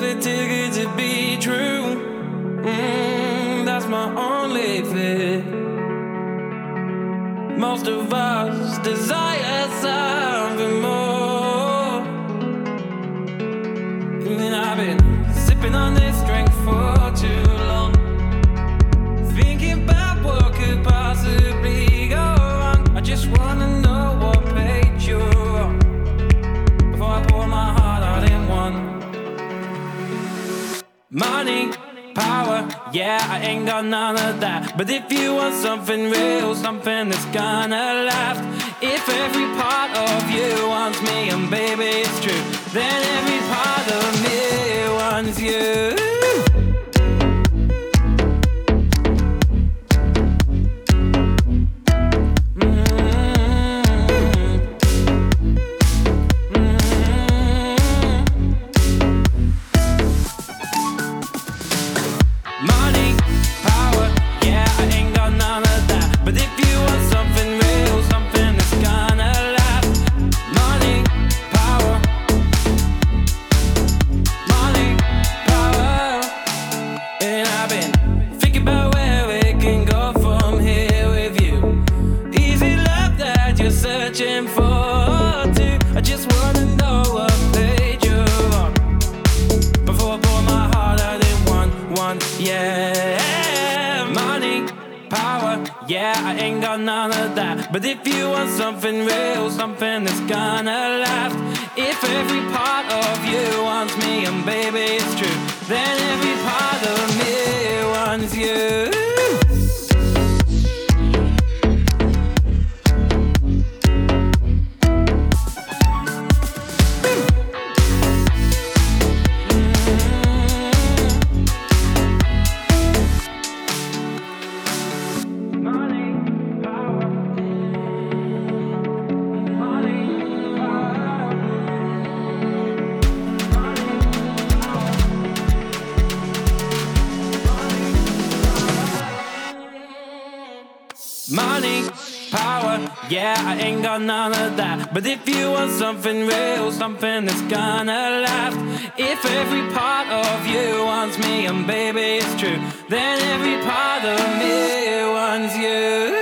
it too good to be true. That's my only fear. Most of us desire something more. And I've been sipping on this drink for too long, thinking about what could possibly go wrong. I just wanna know what page you're on before I pour my heart out in one. Money, power, yeah, I ain't got none of that. But if you want something real, something that's gonna last, if every part of you wants me, and baby it's true, then every part of me wants you. Money, power, yeah, I ain't got none of that. But if you want something real, something that's gonna last, money, power, money, power. And I've been thinking about where we can go from here with you. Easy love that you're searching for too. I just wanna know what page you're on before I pour my heart out in one, yeah. Money, power, yeah, I ain't got none of that. But if you want something real, something that's gonna last, if every part of you wants me, and baby it's true, then every part of me wants you. Money, power, yeah, I ain't got none of that. But if you want something real, something that's gonna last, if every part of you wants me, and baby it's true, then every part of me wants you.